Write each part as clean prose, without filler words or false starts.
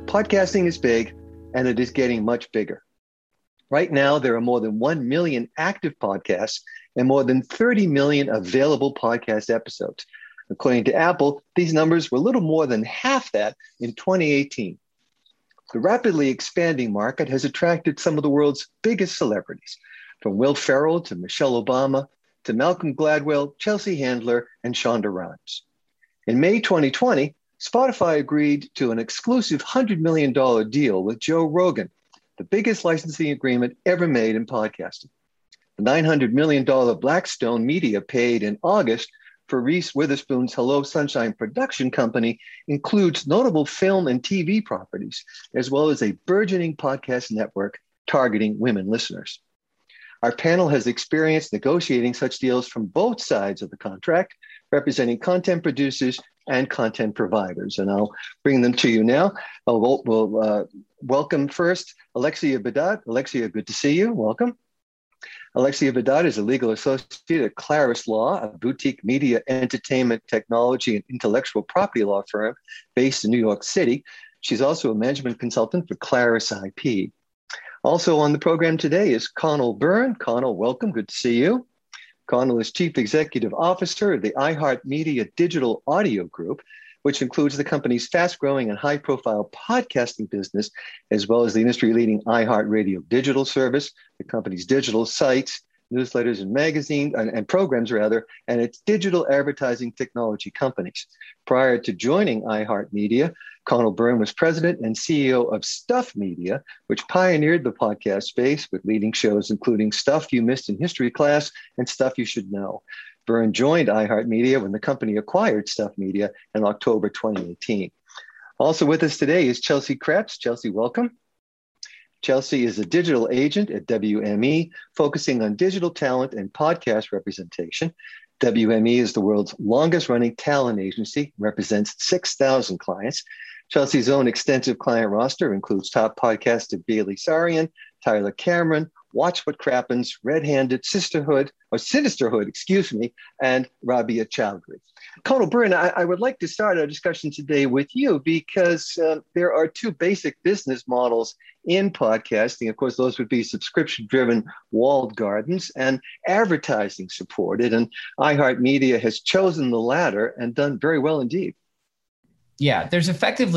Podcasting is big, and it is getting much bigger. Right now, there are more than 1 million active podcasts and more than 30 million available podcast episodes. According to Apple, these numbers were a little more than half that in 2018. The rapidly expanding market has attracted some of the world's biggest celebrities, from Will Ferrell to Michelle Obama to Malcolm Gladwell, Chelsea Handler, and Shonda Rhimes. In May 2020, Spotify agreed to an exclusive $100 million deal with Joe Rogan, the biggest licensing agreement ever made in podcasting. The $900 million Blackstone Media paid in August for Reese Witherspoon's Hello Sunshine production company includes notable film and TV properties, as well as a burgeoning podcast network targeting women listeners. Our panel has experience negotiating such deals from both sides of the contract, representing content producers and content providers. And I'll bring them to you now. We'll welcome first Alexia Bedard. Alexia, good to see you. Welcome. Alexia Bedard is a legal associate at Claris Law, a boutique media, entertainment, technology, and intellectual property law firm based in New York City. She's also a management consultant for Claris IP. Also on the program today is Connell Byrne. Connell, welcome. Good to see you. Connell is Chief Executive Officer of the iHeartMedia Digital Audio Group, which includes the company's fast-growing and high-profile podcasting business, as well as the industry-leading iHeartRadio digital service, the company's digital sites, newsletters and magazines, and programs, and its digital advertising technology companies. Prior to joining iHeartMedia, Connell Byrne was president and CEO of Stuff Media, which pioneered the podcast space with leading shows including Stuff You Missed in History Class and Stuff You Should Know. Byrne joined iHeartMedia when the company acquired Stuff Media in October 2018. Also with us today is Chelsea Krebs. Chelsea, welcome. Chelsea is a digital agent at WME, focusing on digital talent and podcast representation. WME is the world's longest-running talent agency, represents 6,000 clients. Chelsea's own extensive client roster includes top podcasts of Bailey Sarian, Tyler Cameron, Watch What Crappens, Red-Handed, Sinisterhood, and Rabia Chowdhury. Connell Byrne, I would like to start our discussion today with you because there are two basic business models in podcasting. Of course, those would be subscription-driven walled gardens and advertising-supported. And iHeartMedia has chosen the latter and done very well indeed. Yeah, there's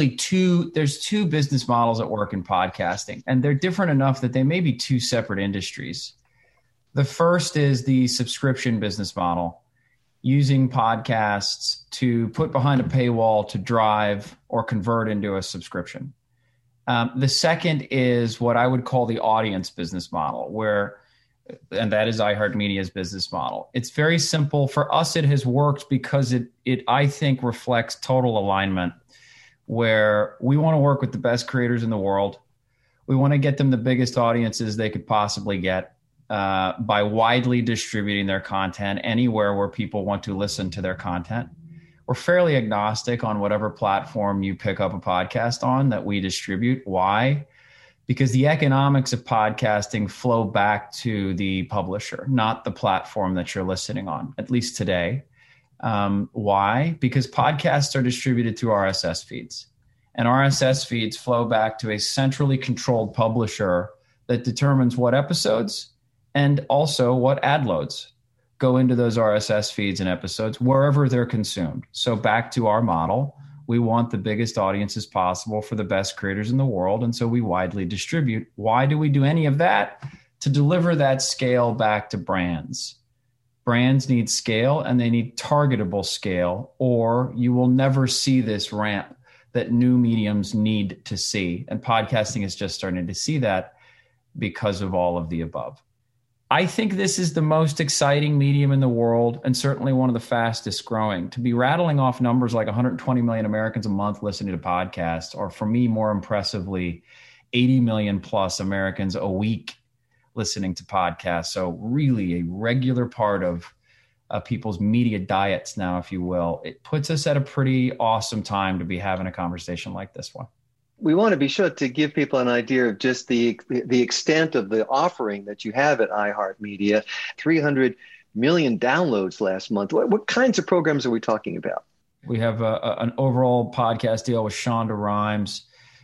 two business models at work in podcasting, and they're different enough that they may be two separate industries. The first is the subscription business model, using podcasts to put behind a paywall to drive or convert into a subscription. The second is what I would call the audience business model, and that is iHeartMedia's business model. It's very simple. For us, it has worked because it I think, reflects total alignment, where we want to work with the best creators in the world. We want to get them the biggest audiences they could possibly get by widely distributing their content anywhere where people want to listen to their content. We're fairly agnostic on whatever platform you pick up a podcast on that we distribute. Why? Because the economics of podcasting flow back to the publisher, not the platform that you're listening on, at least today. Why? Because podcasts are distributed through RSS feeds, and RSS feeds flow back to a centrally controlled publisher that determines what episodes and also what ad loads go into those RSS feeds and episodes wherever they're consumed. So back to our model. We want the biggest audiences possible for the best creators in the world. And so we widely distribute. Why do we do any of that? To deliver that scale back to brands. Brands need scale, and they need targetable scale, or you will never see this ramp that new mediums need to see. And podcasting is just starting to see that because of all of the above. I think this is the most exciting medium in the world, and certainly one of the fastest growing. To be rattling off numbers like 120 million Americans a month listening to podcasts, or for me, more impressively, 80 million plus Americans a week listening to podcasts. So really a regular part of people's media diets now, if you will. It puts us at a pretty awesome time to be having a conversation like this one. We want to be sure to give people an idea of just the extent of the offering that you have at iHeartMedia. 300 million downloads last month. What kinds of programs are we talking about? We have an overall podcast deal with Shonda Rhimes,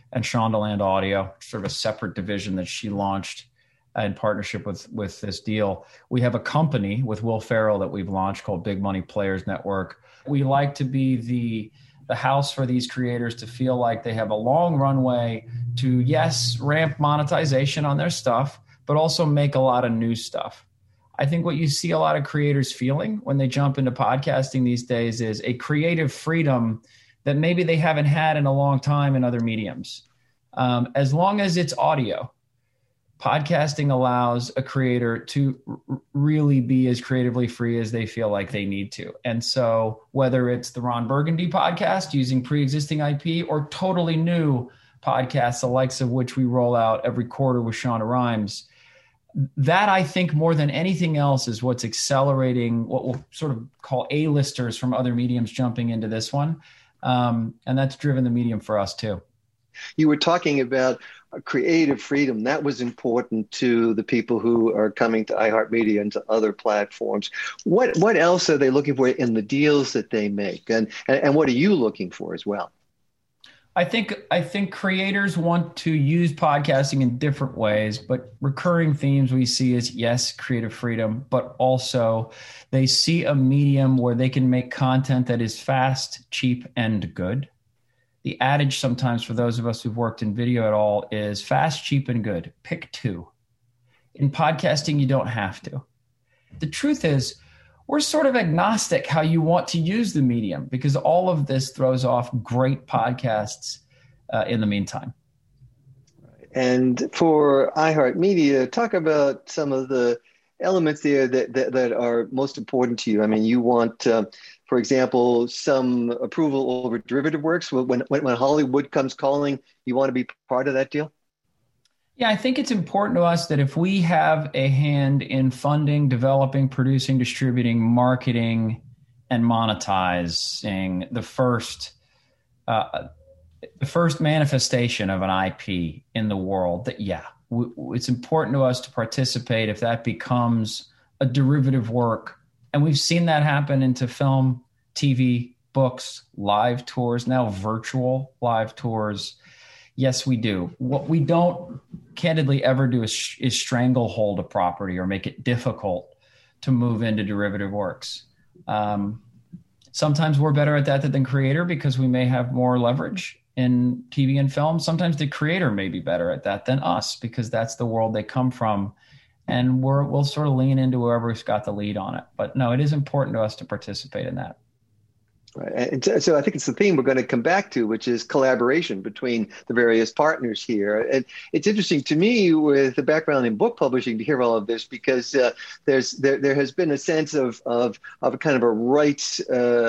and Shondaland Audio, sort of a separate division that she launched in partnership with this deal. We have a company with Will Ferrell that we've launched called Big Money Players Network. We like to be the house for these creators to feel like they have a long runway to, yes, ramp monetization on their stuff, but also make a lot of new stuff. I think what you see a lot of creators feeling when they jump into podcasting these days is a creative freedom that maybe they haven't had in a long time in other mediums. As long as it's audio, podcasting allows a creator to really be as creatively free as they feel like they need to. And so whether it's the Ron Burgundy podcast using pre-existing IP or totally new podcasts, the likes of which we roll out every quarter with Shonda Rhimes, that I think more than anything else is what's accelerating what we'll sort of call A-listers from other mediums jumping into this one. And that's driven the medium for us too. You were talking about creative freedom. That was important to the people who are coming to iHeartMedia and to other platforms. What else are they looking for in the deals that they make? And what are you looking for as well? I think creators want to use podcasting in different ways, but recurring themes we see is, yes, creative freedom, but also they see a medium where they can make content that is fast, cheap, and good. The adage sometimes for those of us who've worked in video at all is fast, cheap, and good. Pick two. In podcasting, you don't have to. The truth is, we're sort of agnostic how you want to use the medium because all of this throws off great podcasts in the meantime. And for iHeartMedia, talk about some of the elements there that are most important to you. I mean, you want, for example, some approval over derivative works. When Hollywood comes calling, you want to be part of that deal? Yeah, I think it's important to us that if we have a hand in funding, developing, producing, distributing, marketing, and monetizing the first manifestation of an IP in the world, that it's important to us to participate if that becomes a derivative work. And we've seen that happen into film, TV, books, live tours, now virtual live tours. Yes, we do. What we don't candidly ever do is stranglehold a property or make it difficult to move into derivative works. Sometimes we're better at that than creator because we may have more leverage in TV and film. Sometimes the creator may be better at that than us because that's the world they come from. And we'll sort of lean into whoever's got the lead on it. But no, it is important to us to participate in that. Right. And so I think it's the theme we're going to come back to, which is collaboration between the various partners here. And it's interesting to me with the background in book publishing to hear all of this because there has been a sense of a kind of a rights.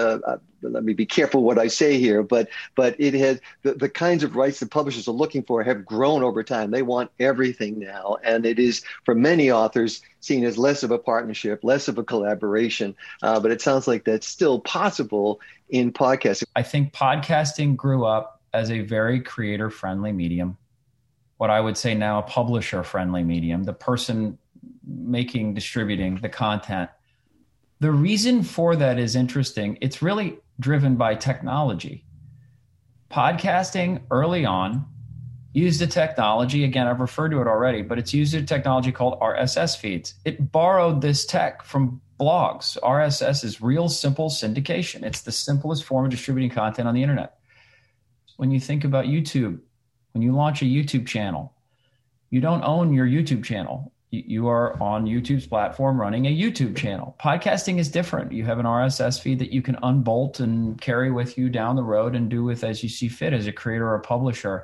Let me be careful what I say here, but it has the kinds of rights that publishers are looking for have grown over time. They want everything now, and it is for many authors seen as less of a partnership, less of a collaboration. But it sounds like that's still possible in podcasting. I think podcasting grew up as a very creator-friendly medium. What I would say now a publisher-friendly medium. The person distributing the content. The reason for that is interesting. It's really driven by technology. Podcasting early on used a technology, again, I've referred to it already, but it's used a technology called RSS feeds. It borrowed this tech from blogs. RSS is real simple syndication. It's the simplest form of distributing content on the internet. When you think about YouTube, when you launch a YouTube channel, you don't own your YouTube channel. You are on YouTube's platform running a YouTube channel. Podcasting is different. You have an RSS feed that you can unbolt and carry with you down the road and do with as you see fit as a creator or a publisher.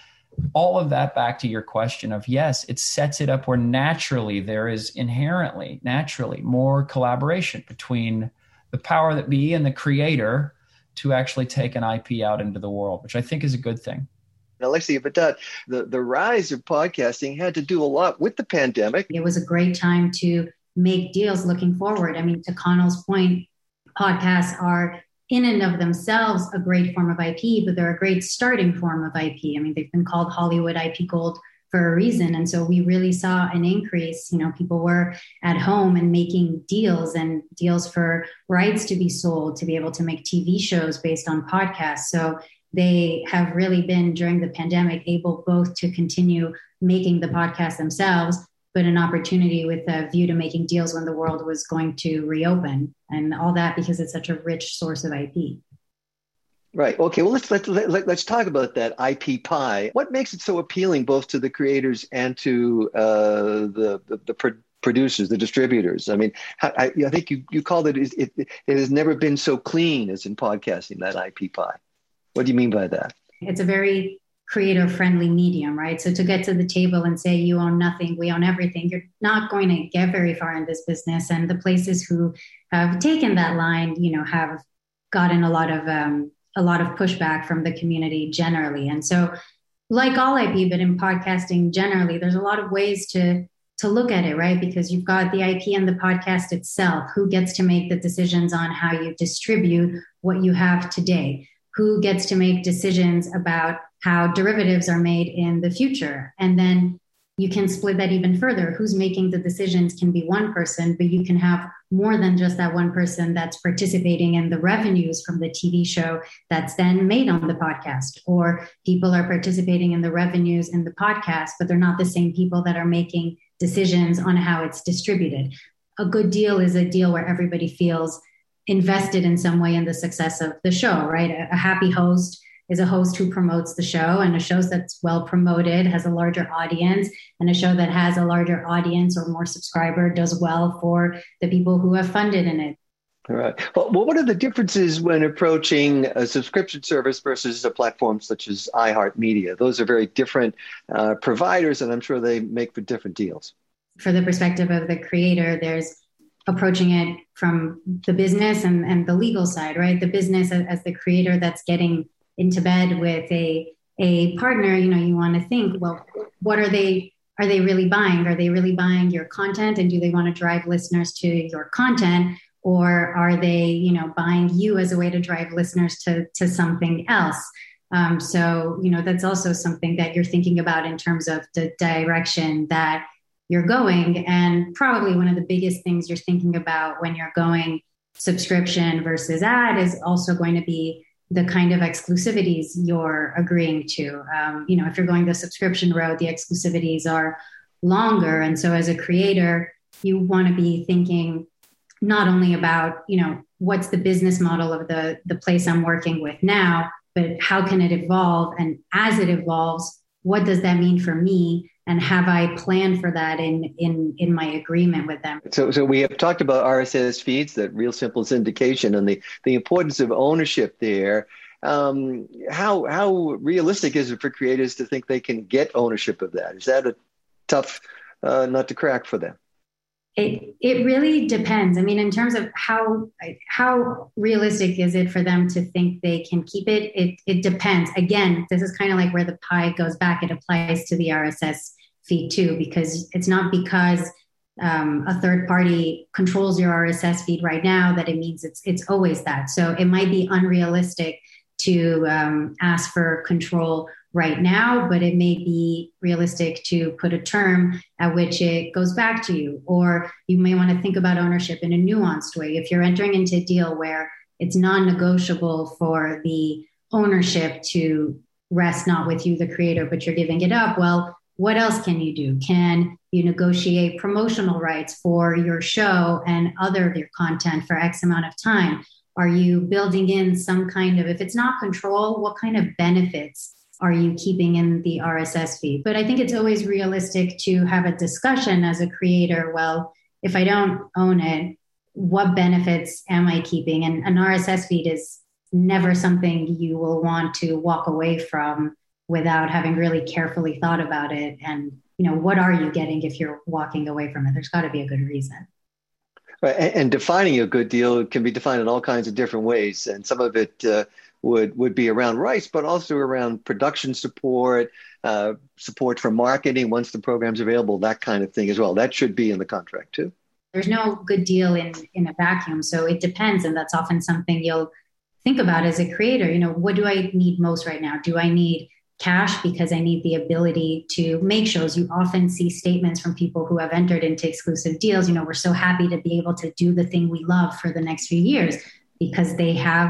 All of that back to your question of, yes, it sets it up where naturally there is naturally more collaboration between the power that be and the creator to actually take an IP out into the world, which I think is a good thing. Alexia, but the rise of podcasting had to do a lot with the pandemic. It was a great time to make deals looking forward. I mean, to Connell's point, podcasts are in and of themselves a great form of IP, but they're a great starting form of IP. I mean, they've been called Hollywood IP Gold for a reason. And so we really saw an increase. People were at home and making deals for rights to be sold, to be able to make TV shows based on podcasts. So they have really been, during the pandemic, able both to continue making the podcast themselves, but an opportunity with a view to making deals when the world was going to reopen, and all that because it's such a rich source of IP. Right. Okay. Well, let's talk about that IP pie. What makes it so appealing both to the creators and to the producers, the distributors? I mean, I think you called it has never been so clean as in podcasting, that IP pie. What do you mean by that? It's a very creator-friendly medium, right? So to get to the table and say you own nothing, we own everything, you're not going to get very far in this business. And the places who have taken that line, have gotten a lot of pushback from the community generally. And so, like all IP, but in podcasting generally, there's a lot of ways to look at it, right? Because you've got the IP and the podcast itself. Who gets to make the decisions on how you distribute what you have today? Who gets to make decisions about how derivatives are made in the future? And then you can split that even further. Who's making the decisions can be one person, but you can have more than just that one person that's participating in the revenues from the TV show that's then made on the podcast. Or people are participating in the revenues in the podcast, but they're not the same people that are making decisions on how it's distributed. A good deal is a deal where everybody feels invested in some way in the success of the show, right? A happy host is a host who promotes the show, and a show that's well promoted has a larger audience, and a show that has a larger audience or more subscriber does well for the people who have funded in it. All right. Well, what are the differences when approaching a subscription service versus a platform such as iHeartMedia? Those are very different providers, and I'm sure they make for different deals. For the perspective of the creator, there's approaching it from the business and the legal side, right? The business as the creator that's getting into bed with a partner, you want to think, well, what are they really buying? Are they really buying your content, and do they want to drive listeners to your content? Or are they, buying you as a way to drive listeners to something else? So, that's also something that you're thinking about in terms of the direction that you're going. And probably one of the biggest things you're thinking about when you're going subscription versus ad is also going to be the kind of exclusivities you're agreeing to. If you're going the subscription road, the exclusivities are longer. And so as a creator, you want to be thinking not only about, what's the business model of the place I'm working with now, but how can it evolve? And as it evolves, what does that mean for me? And have I planned for that in my agreement with them? So we have talked about RSS feeds, that real simple syndication, and the importance of ownership there. How realistic is it for creators to think they can get ownership of that? Is that a tough nut to crack for them? It really depends. I mean, in terms of how realistic is it for them to think they can keep it? It depends. Again, this is kind of like where the pie goes back. It applies to the RSS feed too, because it's not because a third party controls your RSS feed right now that it means it's always that. So it might be unrealistic to ask for control right now, but it may be realistic to put a term at which it goes back to you. Or you may want to think about ownership in a nuanced way. If you're entering into a deal where it's non-negotiable for the ownership to rest not with you, the creator, but you're giving it up, well, what else can you do? Can you negotiate promotional rights for your show and other of your content for X amount of time? Are you building in some kind of, if it's not control, what kind of benefits are you keeping in the RSS feed? But I think it's always realistic to have a discussion as a creator. Well, if I don't own it, what benefits am I keeping? And an RSS feed is never something you will want to walk away from without having really carefully thought about it. And, what are you getting if you're walking away from it? There's got to be a good reason. Right. And defining a good deal can be defined in all kinds of different ways. And some of it would be around rights, but also around production support, support for marketing once the program's available, that kind of thing as well. That should be in the contract too. There's no good deal in a vacuum. So it depends. And that's often something you'll think about as a creator. What do I need most right now? Do I need cash because I need the ability to make shows? You often see statements from people who have entered into exclusive deals. We're so happy to be able to do the thing we love for the next few years because they have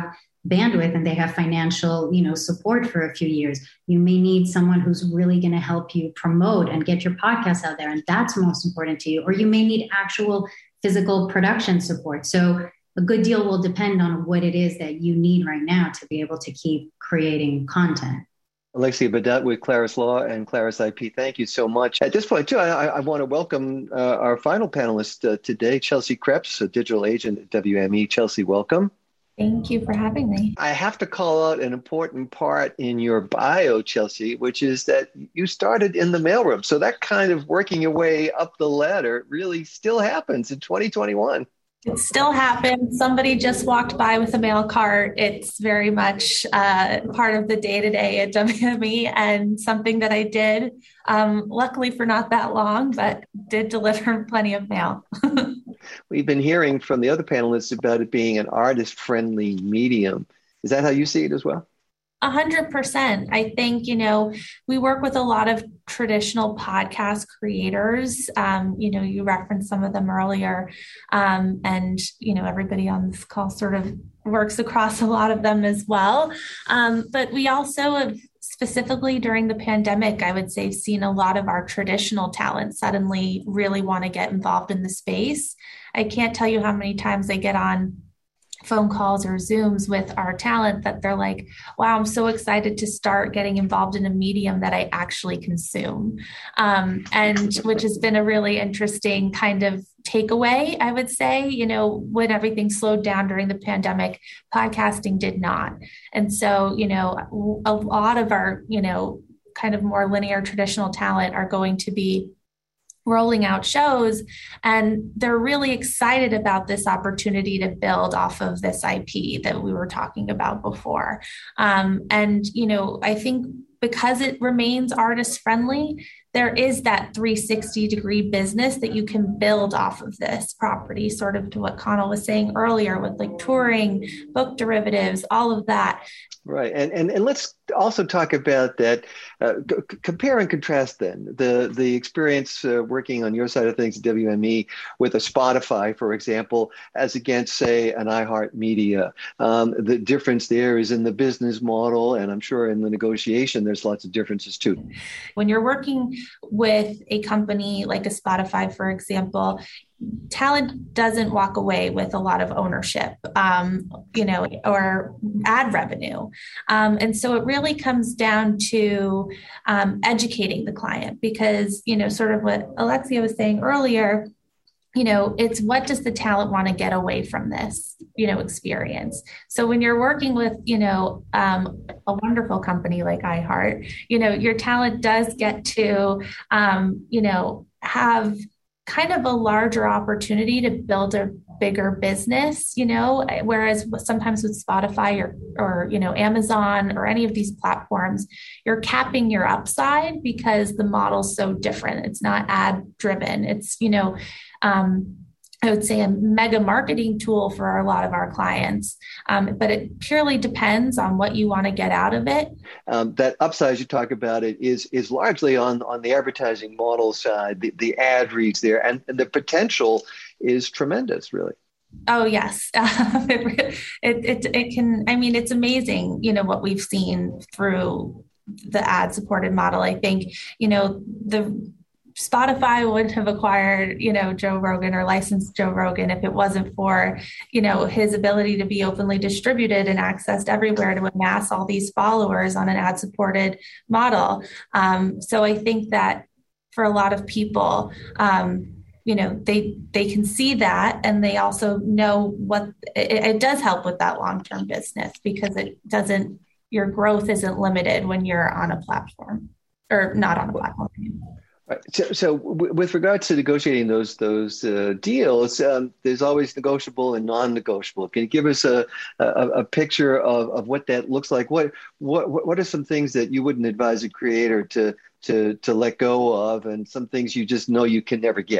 bandwidth and they have financial, support for a few years. You may need someone who's really going to help you promote and get your podcast out there. And that's most important to you. Or you may need actual physical production support. So a good deal will depend on what it is that you need right now to be able to keep creating content. Alexia Badat with Claris Law and Claris IP, thank you so much. At this point, too, I want to welcome our final panelist today, Chelsea Krebs, a digital agent at WME. Chelsea, welcome. Thank you for having me. I have to call out an important part in your bio, Chelsea, which is that you started in the mailroom. So that kind of working your way up the ladder really still happens in 2021. It still happens. Somebody just walked by with a mail cart. It's very much part of the day-to-day at WME and something that I did, luckily for not that long, but did deliver plenty of mail. We've been hearing from the other panelists about it being an artist-friendly medium. Is that how you see it as well? 100%. I think, we work with a lot of traditional podcast creators. You referenced some of them earlier. And, everybody on this call sort of works across a lot of them as well. But we also have, specifically during the pandemic, I would say, seen a lot of our traditional talent suddenly really want to get involved in the space. I can't tell you how many times I get on phone calls or Zooms with our talent that they're like, wow, I'm so excited to start getting involved in a medium that I actually consume. And which has been a really interesting kind of takeaway, I would say, when everything slowed down during the pandemic, podcasting did not. And so, a lot of our, kind of more linear traditional talent are going to be rolling out shows, and they're really excited about this opportunity to build off of this IP that we were talking about before. I think because it remains artist friendly, there is that 360-degree business that you can build off of this property, sort of to what Connell was saying earlier with like touring, book derivatives, all of that. Right. And let's also talk about that, compare and contrast then the experience working on your side of things at WME with a Spotify, for example, as against, say, an iHeartMedia. The difference there is in the business model, and I'm sure in the negotiation, there's lots of differences too. When you're working with a company like a Spotify, for example, talent doesn't walk away with a lot of ownership, or ad revenue. And so it really comes down to educating the client because, sort of what Alexia was saying earlier, it's what does the talent want to get away from this, experience. So when you're working with, a wonderful company like iHeart, your talent does get to, have kind of a larger opportunity to build a bigger business, whereas sometimes with Spotify or Amazon or any of these platforms, you're capping your upside because the model's so different. It's not ad driven. It's, I would say a mega marketing tool for a lot of our clients, but it purely depends on what you want to get out of it. That upside you talk about it is largely on the advertising model side, the ad reads there, and the potential is tremendous, really. Oh, yes. It can, it's amazing, what we've seen through the ad supported model. I think, the Spotify wouldn't have acquired, Joe Rogan or licensed Joe Rogan if it wasn't for, his ability to be openly distributed and accessed everywhere to amass all these followers on an ad-supported model. So I think that for a lot of people, they can see that, and they also know what it does help with that long-term business because your growth isn't limited when you're on a platform or not on a platform. Right. So with regards to negotiating those deals, there's always negotiable and non-negotiable. Can you give us a picture of what that looks like? What are some things that you wouldn't advise a creator to let go of, and some things you just know you can never get?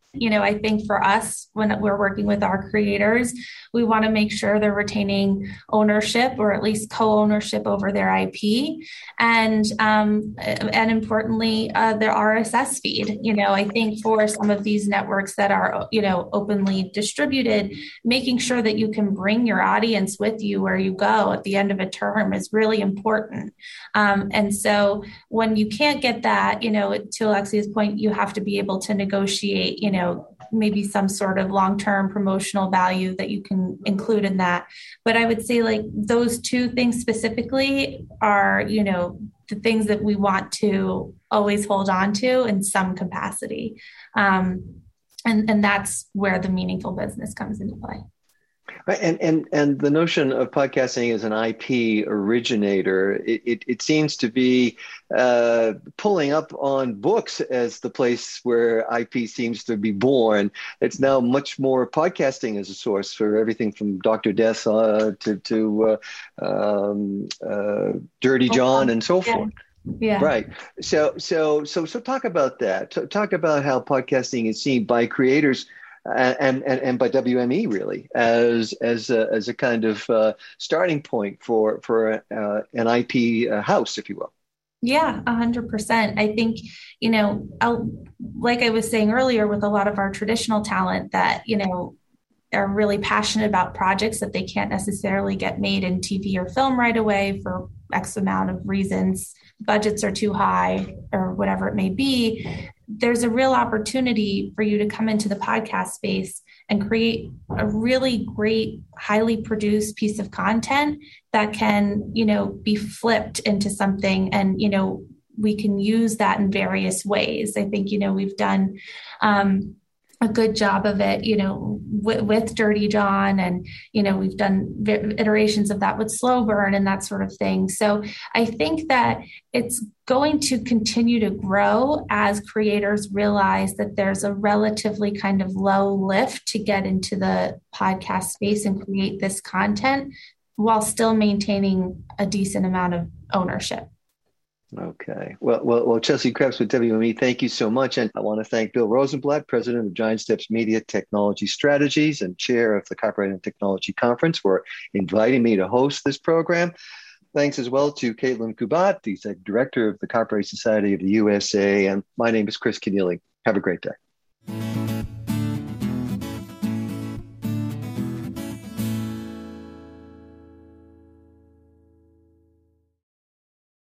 I think for us, when we're working with our creators, we want to make sure they're retaining ownership or at least co-ownership over their IP, and importantly, their RSS feed. I think for some of these networks that are, openly distributed, making sure that you can bring your audience with you where you go at the end of a term is really important. And so when you can't get that, to Alexia's point, you have to be able to negotiate, maybe some sort of long-term promotional value that you can include in that. But I would say like those two things specifically are, the things that we want to always hold on to in some capacity. And that's where the meaningful business comes into play. And the notion of podcasting as an IP originator, it seems to be pulling up on books as the place where IP seems to be born. It's now much more podcasting as a source for everything from Dr. Death to Dirty John and so forth. Yeah. Right. So talk about that. Talk about how podcasting is seen by creators and by WME really as a kind of starting point for an IP house, if you will. Yeah, 100%. I think, like I was saying earlier, with a lot of our traditional talent that, are really passionate about projects that they can't necessarily get made in TV or film right away for X amount of reasons, budgets are too high or whatever it may be. There's a real opportunity for you to come into the podcast space and create a really great, highly produced piece of content that can, be flipped into something. And, we can use that in various ways. I think, we've done a good job of it, with Dirty John, and, we've done iterations of that with Slow Burn and that sort of thing. So I think that it's going to continue to grow as creators realize that there's a relatively kind of low lift to get into the podcast space and create this content while still maintaining a decent amount of ownership. Okay. Well, Chelsea Krebs with WME, thank you so much. And I want to thank Bill Rosenblatt, president of Giant Steps Media Technology Strategies and chair of the Copyright and Technology Conference, for inviting me to host this program. Thanks as well to Caitlin Kubat, the executive director of the Copyright Society of the USA. And my name is Chris Keneally. Have a great day.